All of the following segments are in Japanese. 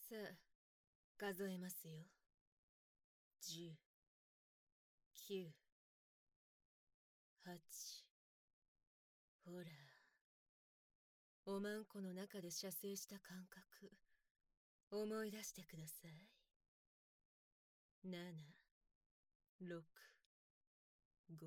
さあ、数えますよ。10、9、8。ほら、おまんこの中で射精した感覚、思い出してください。7、6、5。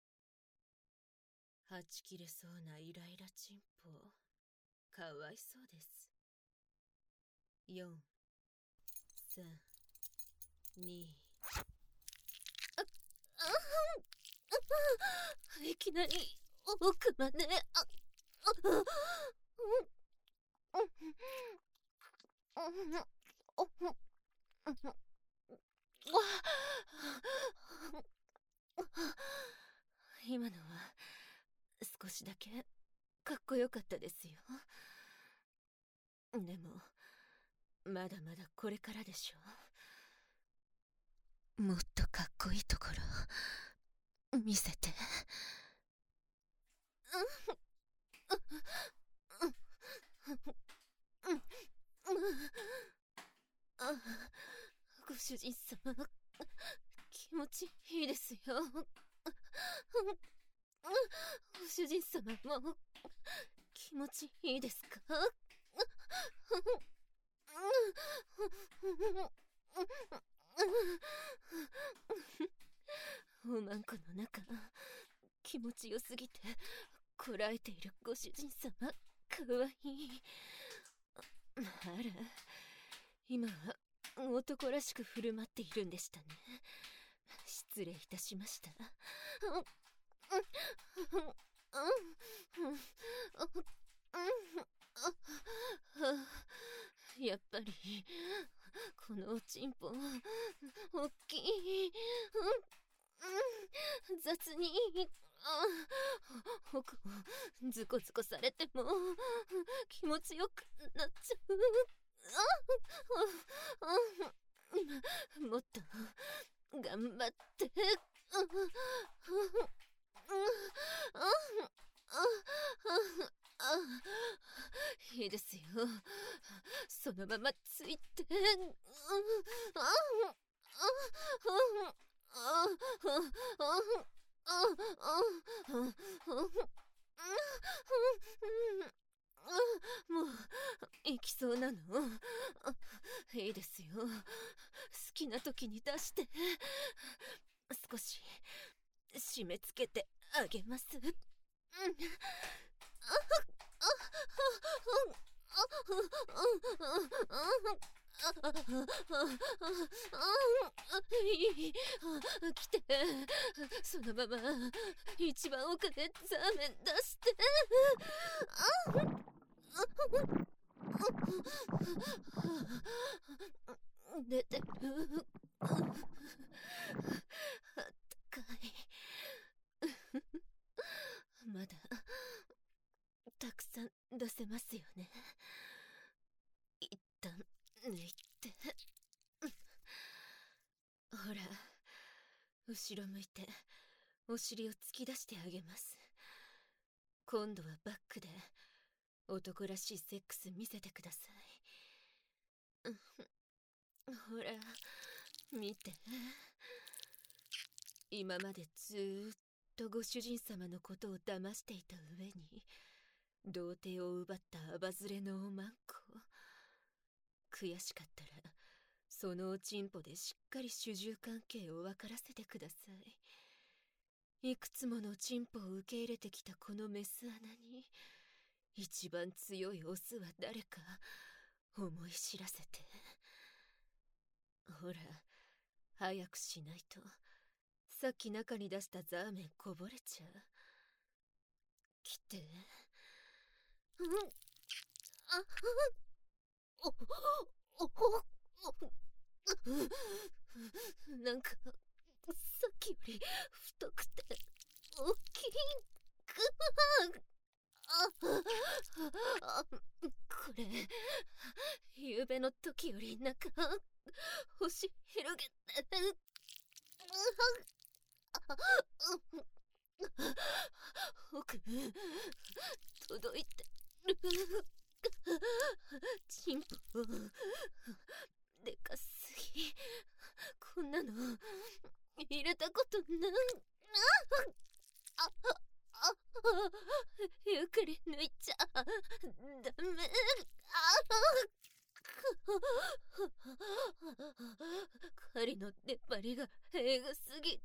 はち切れそうなイライラチンポ、かわいそうです。4、3、2。いきなり奥まで。今のは少しだけかっこよかったですよ。でもまだまだこれからでしょ。もっとかっこいいところ見せて。ご主人様、気持ちいいですよ。ご主人様も気持ちいいですか？おまんこの中、気持ちよすぎてこらえているご主人様、かわいい。あら、今は男らしく振る舞っているんでしたね。失礼いたしました。やっぱりこのおちんぽおっきい。雑に奥をズコズコされても気持ちよくなっちゃう。もっと頑張って。いいですよ、そのままついて。もう行きそうなの？いいですよ、好きな時に出して。少し締め付けてあげます。来て、そのまま一番奥でザーメン出して。出てる。あったかい。まだたくさん出せますよね。一旦抜いて。ほら、後ろ向いてお尻を突き出してあげます。今度はバックで男らしいセックス見せてください。ほら、見て。今までずーっとご主人様のことを騙していた上に童貞を奪ったアバズレのおまんこ。悔しかったらそのおちんぽでしっかり主従関係を分からせてください。いくつものチンポを受け入れてきたこのメス穴に一番強いオスは誰か思い知らせて。ほら、早くしないとさっき中に出したザーメンこぼれちゃう。来て。なんかさっきより太くて大きい。これゆうべの時よりなんか星広げて。奥届いてる。チンポんなの入れたことない。ゆっくり抜いちゃダメ。針の出っ張りがえぐすぎて。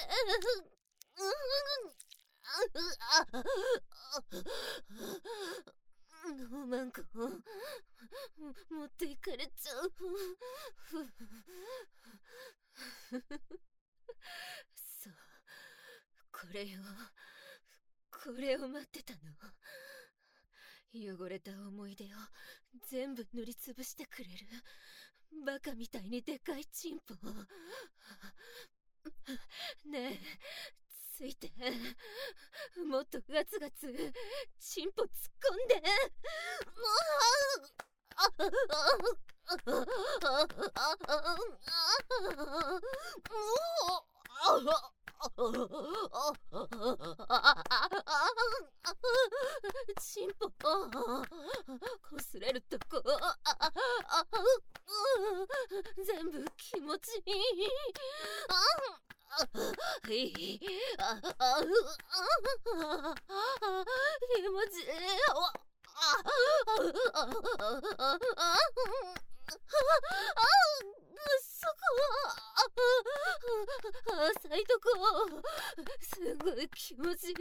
ノーマンコ持っていかれちゃう。そう、これを待ってたの。汚れた思い出を全部塗りつぶしてくれるバカみたいにでかいチンポ。ねえ、ついて、もっとガツガツチンポ突っ込んで。チンポこすれるとこ全部気持ちいい。気持ちいい。そこ浅いとこすごい気持ちいい。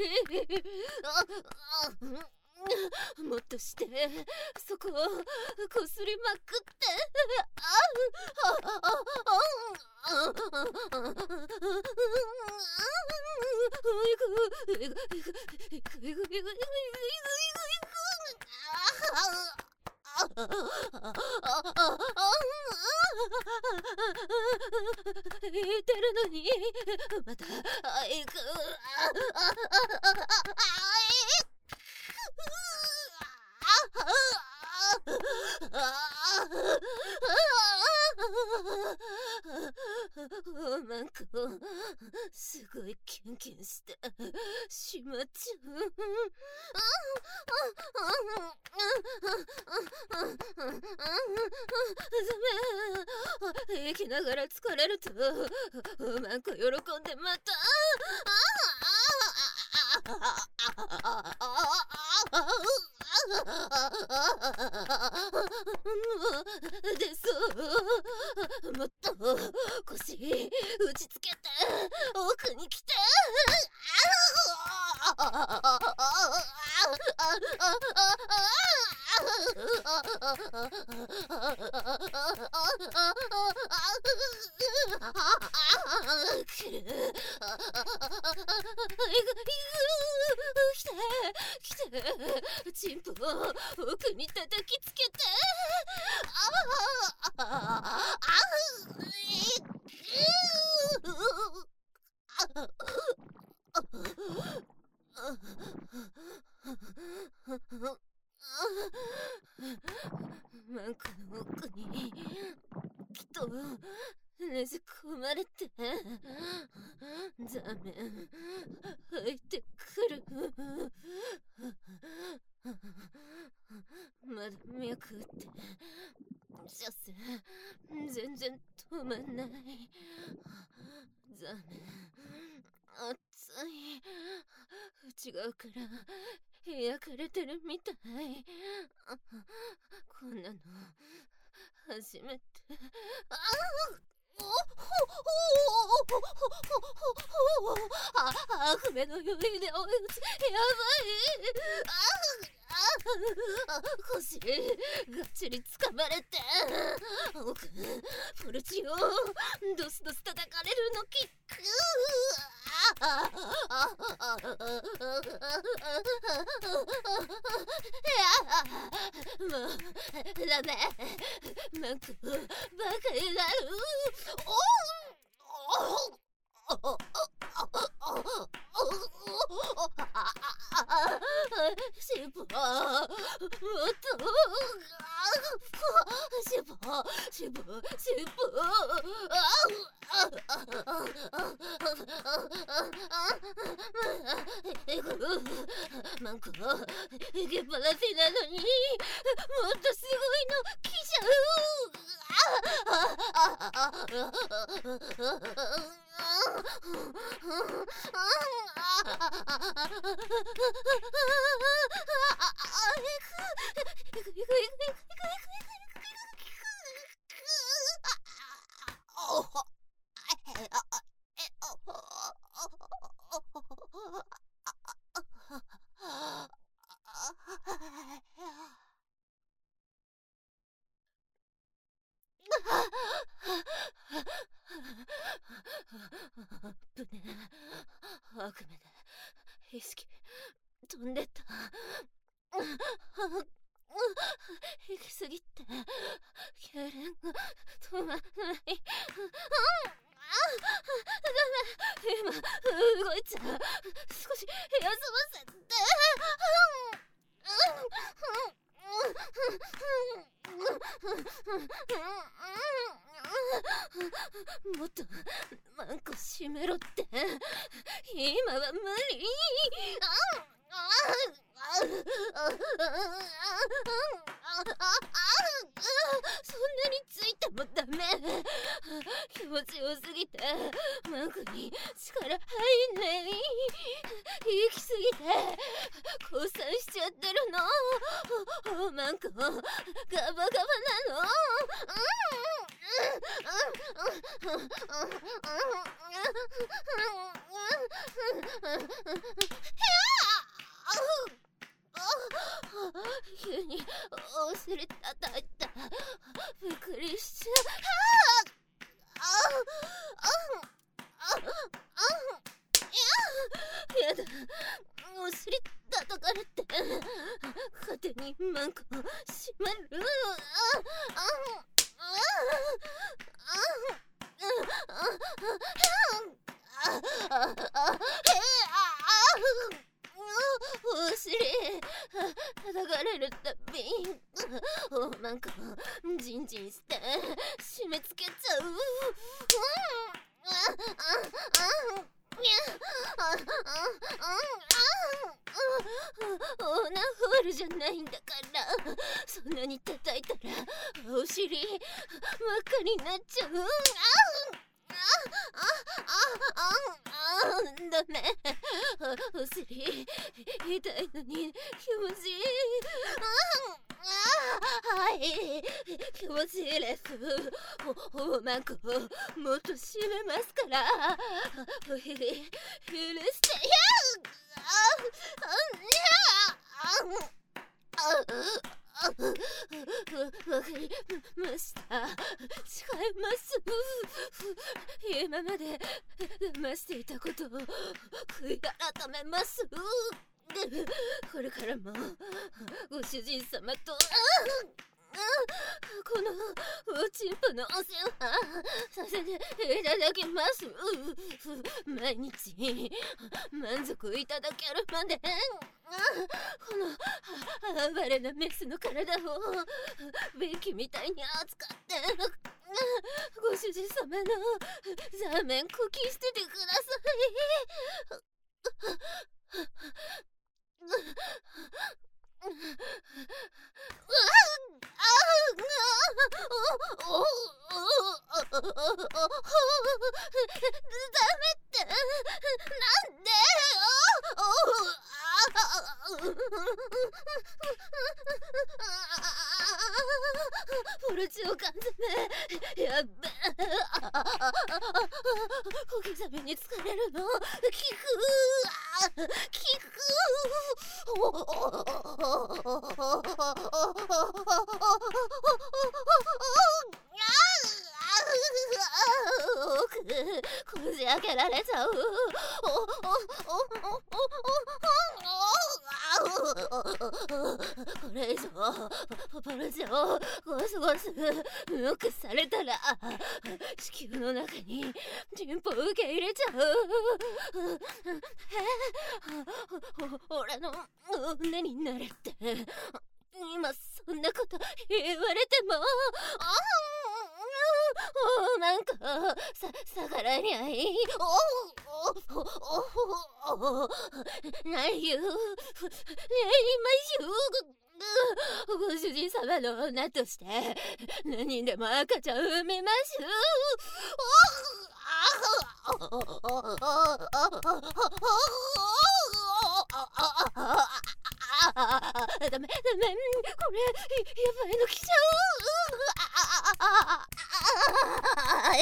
もっとしてそここすりまくって。言ってるのにまた行く。なんかすごいキュンキュンしてしまっちゃう。生きながら疲れるとなんか喜んでまたでそうもっと腰打ちつけて奥に来て。来てチンポ奥に叩きつけて。マンコの奥にきっとねじ込まれて座面入ってくる。まだ脈って射精全然止まんない。座面熱い。内側から焼かれてるみたい。こんなの初めて。船の酔いで追い打ちやばい。腰がっちり掴まれて奥ポルチをドスドス叩かれるのキック。もうダメ。なんかバカになる。シボもっとシボマンコいけっぱなしなのにもっとすごいの来ちゃう。 危ねえ。悪夢だ。意識飛んでった。行き過ぎて痙攣が止まらない。ダメ。今動いちゃう。少し休ませて。もっとマンコ閉めろって。今は無理。そんなについてもダメ。気持ちよすぎてマンコに力入んない。行き過ぎて降参しちゃってるの。マンコガバガバなの。急にお尻叩いた。びっくりしちゃう。やだ、お尻叩かれて勝手にマンコ閉まる。お尻叩かれるたびマンコジンジンして締め付けちゃう。オーナーホールじゃないんだから、そんなに叩いたらお尻真っ赤になっちゃう。ダメ。お尻痛いのに気持ちいい。はい、気持ちいいです。マンコもっと締めますから。お尻許してわかりました。誓います。今まで騙していたことを悔い改めます。これからもご主人様とこのおちんぽのお世話させていただきます。毎日満足いただけるまでこの哀れなメスの体を便器みたいに扱ってご主人様の座面こき捨ててください。ダメってなんで。ポルチオ缶詰やっべ。小刻みに疲れるの効く。こじ開けられちゃう。これ以上ポルチをゴスゴスノックされたら地球の中にチンポ受け入れちゃう。俺の胸になれって今そんなこと言われてもなんか逆らえにゃい。ないよ。 ご主人様の女として何人でも赤ちゃん産めます。ダメ、これやばいの来ちゃう。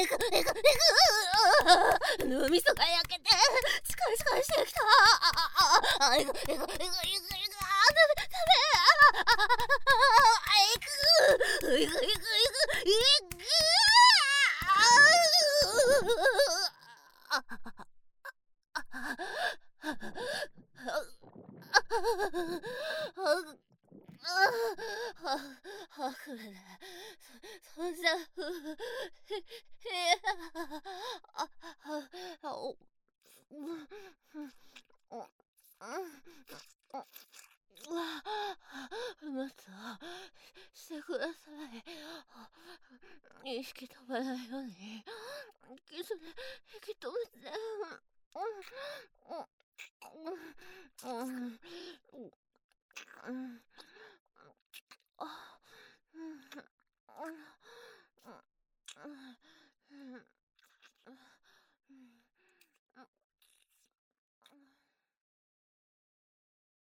脳みそが焼けてスカイしてきた。そんなもっとしてください。引き止まないように引き止めて。